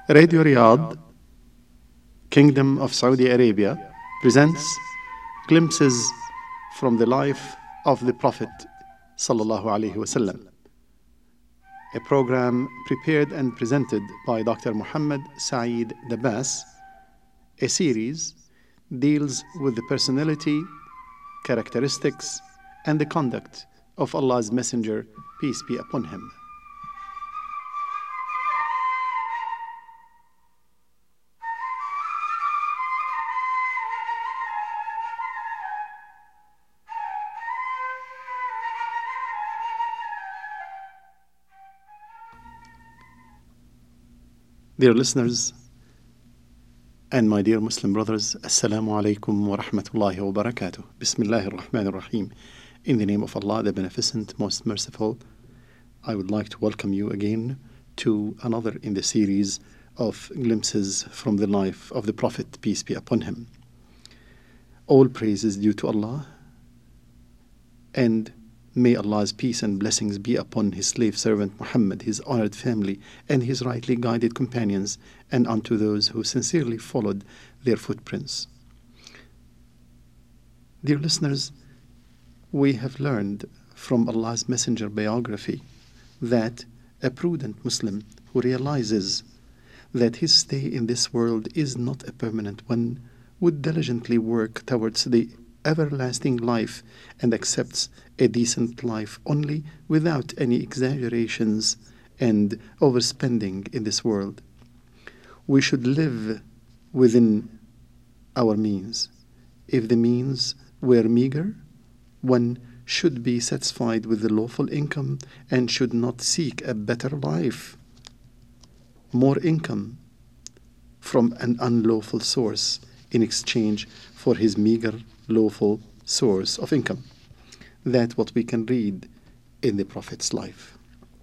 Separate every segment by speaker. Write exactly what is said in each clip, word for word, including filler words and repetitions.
Speaker 1: Radio Riyadh, Kingdom of Saudi Arabia, presents glimpses from the life of the Prophet sallallahu alaihi wasallam. A program prepared and presented by Doctor Muhammad Saeed Dabas. A series deals with the personality, characteristics, and the conduct of Allah's Messenger, peace be upon him. Dear listeners and my dear Muslim brothers, Assalamu alaikum wa rahmatullahi wa barakatuh. Bismillahir Rahmanir Rahim. In the name of Allah, the Beneficent, Most Merciful, I would like to welcome you again to another in the series of glimpses from the life of the Prophet, peace be upon him. All praise is due to Allah, and may Allah's peace and blessings be upon his slave servant Muhammad, his honored family, and his rightly guided companions, and unto those who sincerely followed their footprints. Dear listeners, we have learned from Allah's Messenger biography that a prudent Muslim who realizes that his stay in this world is not a permanent one would diligently work towards the everlasting life and accepts a decent life only without any exaggerations and overspending in this world. We should live within our means. If the means were meager, one should be satisfied with the lawful income and should not seek a better life, more income from an unlawful source in exchange for his meager lawful source of income. That's what we can read in the Prophet's life.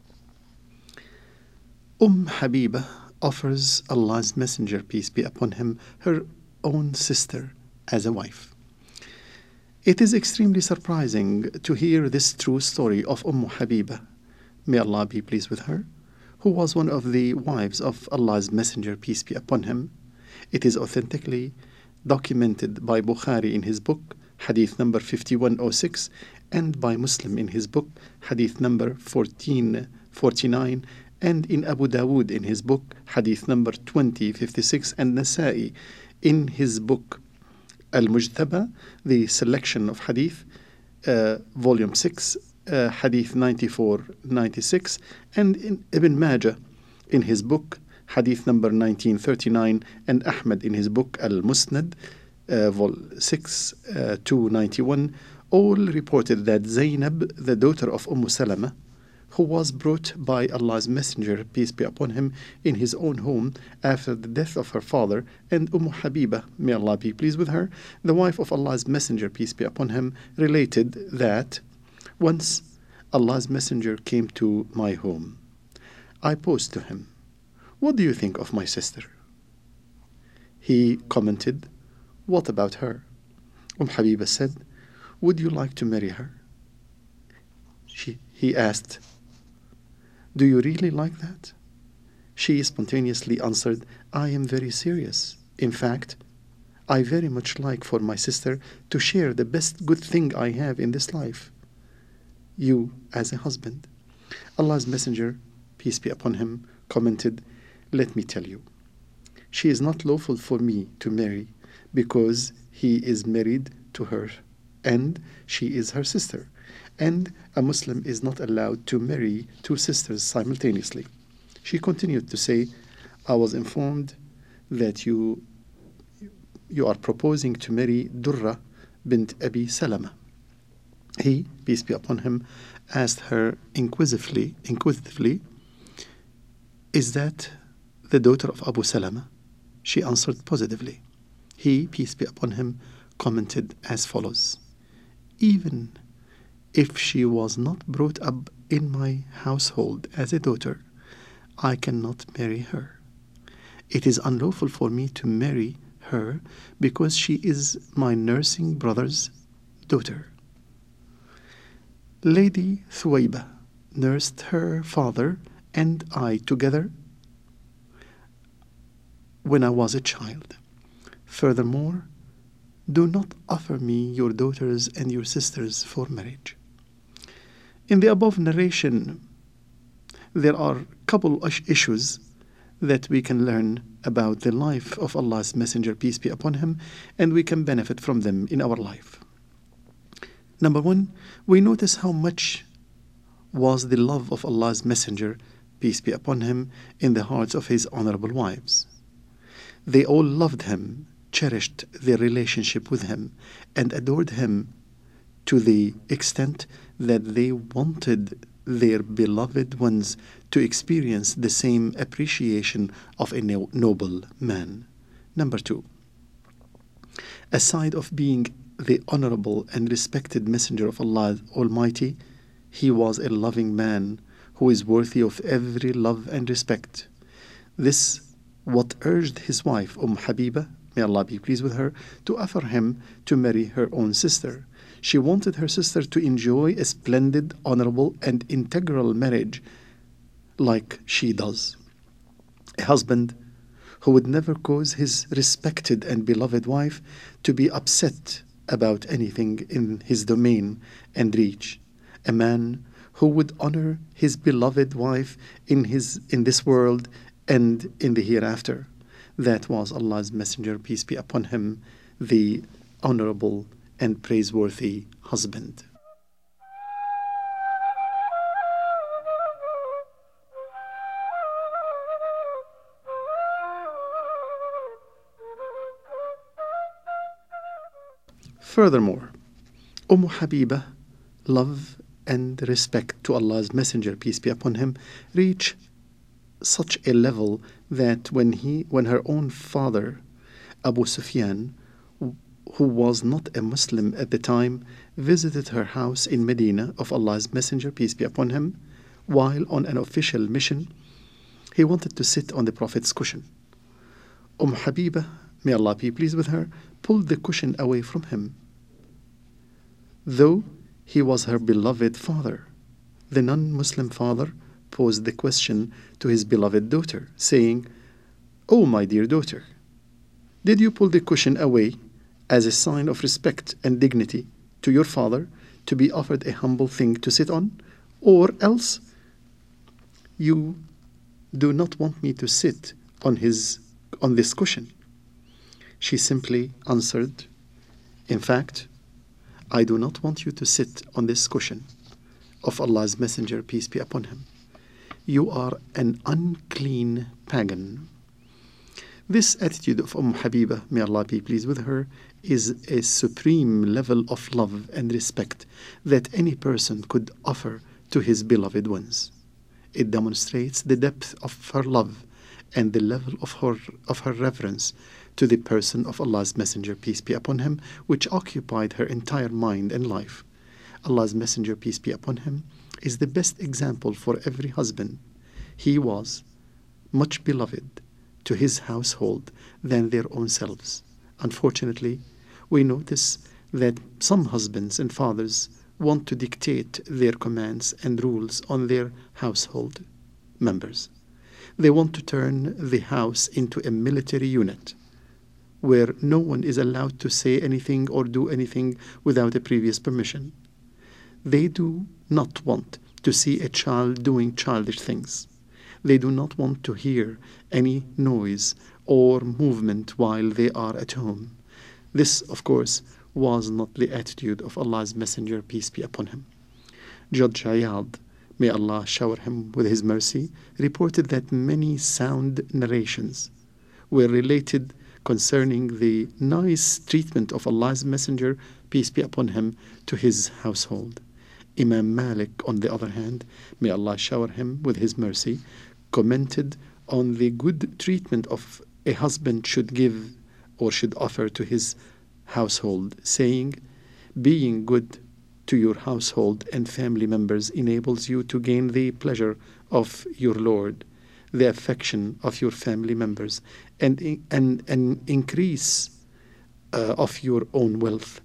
Speaker 1: Umm Habiba offers Allah's Messenger, peace be upon him, her own sister as a wife. It is extremely surprising to hear this true story of Umm Habiba, may Allah be pleased with her, who was one of the wives of Allah's Messenger, peace be upon him. It is authentically documented by Bukhari in his book, Hadith number fifty-one oh six, and by Muslim in his book, Hadith number fourteen forty-nine, and in Abu Dawood in his book, Hadith number twenty fifty-six, and Nasa'i in his book, Al-Mujtaba, the selection of Hadith, uh, volume six, uh, Hadith ninety-four ninety-six, and in Ibn Majah in his book, Hadith number nineteen thirty-nine, and Ahmad in his book Al-Musnad, uh, vol six, uh, two ninety-one, all reported that Zainab, the daughter of Umm Salama, who was brought by Allah's Messenger, peace be upon him, in his own home after the death of her father, and Umm Habiba, may Allah be pleased with her, the wife of Allah's Messenger, peace be upon him, related that once Allah's Messenger came to my home. I posed to him, "What do you think of my sister?" He commented, "What about her?" Umm Habiba said, "Would you like to marry her?" She, he asked, "Do you really like that?" She spontaneously answered, "I am very serious. In fact, I very much like for my sister to share the best good thing I have in this life, you as a husband." Allah's Messenger, peace be upon him, commented, "Let me tell you, she is not lawful for me to marry because he is married to her and she is her sister, and a Muslim is not allowed to marry two sisters simultaneously." She continued to say, "I was informed that you you are proposing to marry Durra bint Abi Salama." He, peace be upon him, asked her inquisitively, inquisitively, "Is that the daughter of Abu Salama?" She answered positively. He, peace be upon him, commented as follows, "Even if she was not brought up in my household as a daughter, I cannot marry her. It is unlawful for me to marry her because she is my nursing brother's daughter." Lady Thuwayba nursed her father and I together. when I was a child. Furthermore, do not offer me your daughters and your sisters for marriage. In the above narration, there are a couple of issues that we can learn about the life of Allah's Messenger, peace be upon him, and we can benefit from them in our life. Number one, we notice how much was the love of Allah's Messenger, peace be upon him, in the hearts of his honorable wives. They all loved him, cherished their relationship with him, and adored him to the extent that they wanted their beloved ones to experience the same appreciation of a no- noble man. Number two, aside of being the honorable and respected messenger of Allah Almighty, he was a loving man who is worthy of every love and respect. This what urged his wife Umm Habiba, may Allah be pleased with her, to offer him to marry her own sister. She wanted her sister to enjoy a splendid, honorable, and integral marriage like she does. A husband who would never cause his respected and beloved wife to be upset about anything in his domain and reach. A man who would honor his beloved wife in his in this world and in the hereafter. That was Allah's Messenger, peace be upon him, the honorable and praiseworthy husband. Furthermore, Umm Habiba, love and respect to Allah's Messenger, peace be upon him, reach such a level that when he, when her own father, Abu Sufyan, who was not a Muslim at the time, visited her house in Medina of Allah's Messenger, peace be upon him, while on an official mission, he wanted to sit on the Prophet's cushion. Umm Habiba, may Allah be pleased with her, pulled the cushion away from him. Though he was her beloved father, the non-Muslim father posed the question to his beloved daughter, saying, "Oh, my dear daughter, did you pull the cushion away as a sign of respect and dignity to your father to be offered a humble thing to sit on, or else you do not want me to sit on his on this cushion?" She simply answered, "In fact, I do not want you to sit on this cushion of Allah's Messenger, peace be upon him. You are an unclean pagan." This attitude of Umm Habiba, may Allah be pleased with her, is a supreme level of love and respect that any person could offer to his beloved ones. It demonstrates the depth of her love and the level of her, of her reverence to the person of Allah's Messenger, peace be upon him, which occupied her entire mind and life. Allah's Messenger, peace be upon him, is the best example for every husband. He was much beloved to his household than their own selves. Unfortunately, we notice that some husbands and fathers want to dictate their commands and rules on their household members. They want to turn the house into a military unit where no one is allowed to say anything or do anything without a previous permission. They do not want to see a child doing childish things. They do not want to hear any noise or movement while they are at home. This, of course, was not the attitude of Allah's Messenger, peace be upon him. Judge Iyad, may Allah shower him with his mercy, reported that many sound narrations were related concerning the nice treatment of Allah's Messenger, peace be upon him, to his household. Imam Malik, on the other hand, may Allah shower him with his mercy, commented on the good treatment of a husband should give or should offer to his household, saying, "Being good to your household and family members enables you to gain the pleasure of your Lord, the affection of your family members, and and an increase uh, of your own wealth,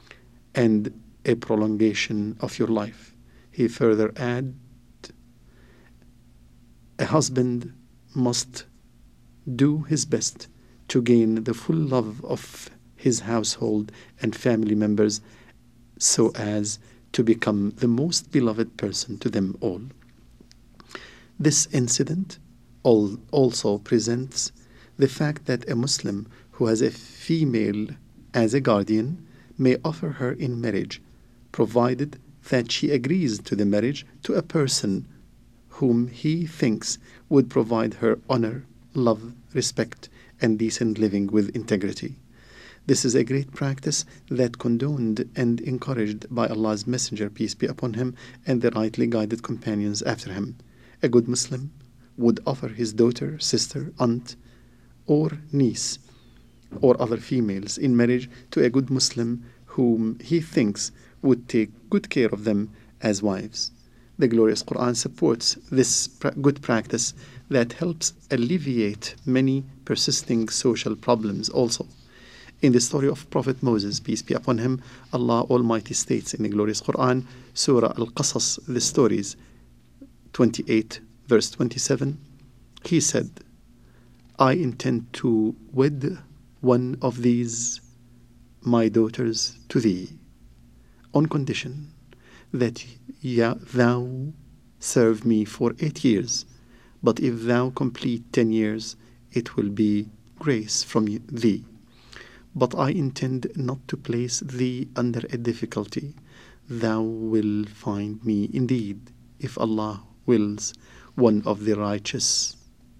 Speaker 1: and a prolongation of your life." He further added, "A husband must do his best to gain the full love of his household and family members so as to become the most beloved person to them all. This incident also presents the fact that a Muslim who has a female as a guardian may offer her in marriage, provided that she agrees to the marriage to a person whom he thinks would provide her honor, love, respect, and decent living with integrity. This is a great practice that condoned and encouraged by Allah's Messenger, peace be upon him, and the rightly guided companions after him. A good Muslim would offer his daughter, sister, aunt, or niece, or other females in marriage to a good Muslim whom he thinks would take good care of them as wives. The glorious Quran supports this pra- good practice that helps alleviate many persisting social problems also. In the story of Prophet Moses, peace be upon him, Allah Almighty states in the glorious Quran, Surah Al-Qasas, the stories, twenty-eight, verse twenty-seven, he said, I intend to wed one of these, my daughters, to thee, on condition that ya, thou serve me for eight years, but if thou complete ten years, it will be grace from thee. But I intend not to place thee under a difficulty. Thou will find me indeed, if Allah wills, one of the righteous.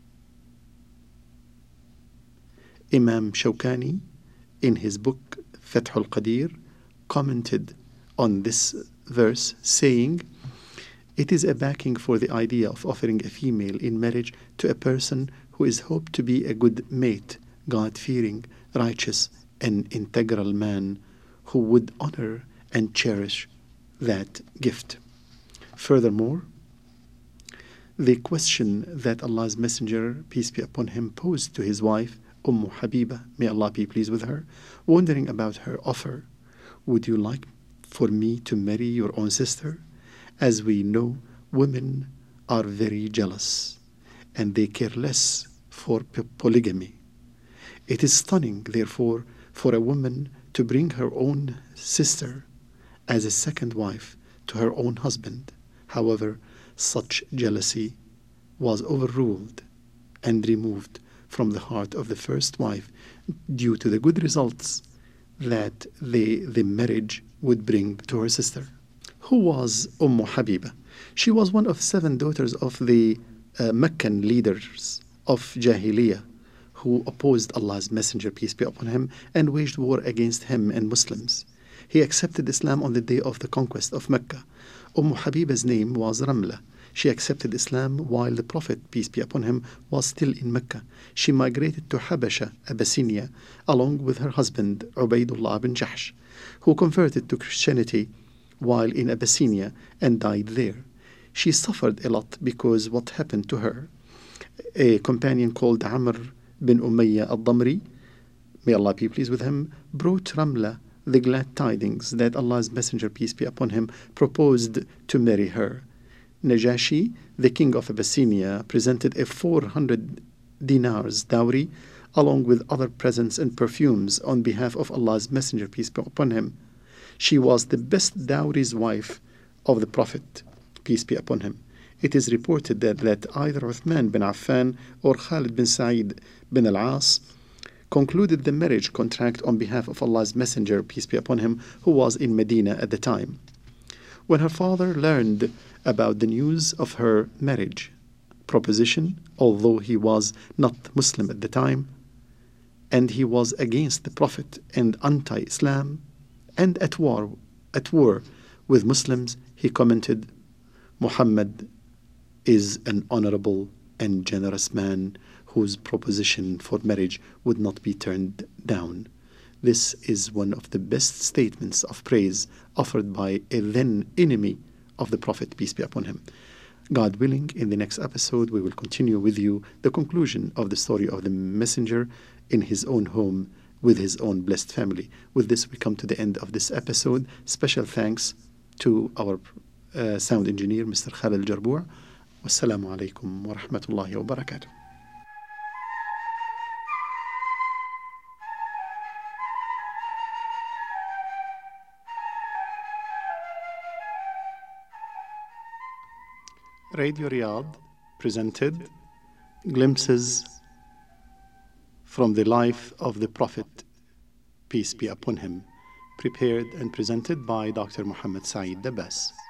Speaker 1: Imam Shawkani, in his book Fath al-Qadir, commented on this verse saying, it is a backing for the idea of offering a female in marriage to a person who is hoped to be a good mate, God-fearing, righteous, and integral man who would honor and cherish that gift. Furthermore, the question that Allah's Messenger, peace be upon him, posed to his wife, Umm Habiba, may Allah be pleased with her, wondering about her offer, would you like for me to marry your own sister? As we know, women are very jealous and they care less for p- polygamy. It is stunning, therefore, for a woman to bring her own sister as a second wife to her own husband. However, such jealousy was overruled and removed from the heart of the first wife due to the good results that the, the marriage would bring to her sister. Who was Umm Habiba? She was one of seven daughters of the uh, Meccan leaders of Jahiliyyah who opposed Allah's Messenger, peace be upon him, and waged war against him and Muslims. He accepted Islam on the day of the conquest of Mecca. Umm Habiba's name was Ramla. She accepted Islam while the Prophet, peace be upon him, was still in Mecca. She migrated to Habasha, Abyssinia, along with her husband, Ubaydullah bin Jahsh, who converted to Christianity while in Abyssinia and died there. She suffered a lot because what happened to her. A companion called Amr bin Umayyah al-Damri, may Allah be pleased with him, brought Ramla the glad tidings that Allah's Messenger, peace be upon him, proposed to marry her. Najashi, the king of Abyssinia, presented a four hundred dinars dowry along with other presents and perfumes on behalf of Allah's Messenger, peace be upon him. She was the best dowry's wife of the Prophet, peace be upon him. It is reported that, that either Uthman bin Affan or Khalid bin Sa'id bin al-As concluded the marriage contract on behalf of Allah's Messenger, peace be upon him, who was in Medina at the time. When her father learned about the news of her marriage proposition, although he was not Muslim at the time, and he was against the Prophet and anti-Islam, and at war, at war with Muslims, he commented, Muhammad is an honorable and generous man whose proposition for marriage would not be turned down. This is one of the best statements of praise offered by a then enemy of the Prophet, peace be upon him. God willing, in the next episode, we will continue with you the conclusion of the story of the Messenger in his own home with his own blessed family. With this, we come to the end of this episode. Special thanks to our uh, sound engineer, Mister Khalil Jarbour. Wassalamu alaikum wa rahmatullahi wa barakatuh. Radio Riyadh presented glimpses from the life of the Prophet, peace be upon him, prepared and presented by Doctor Muhammad Saeed Dabbas.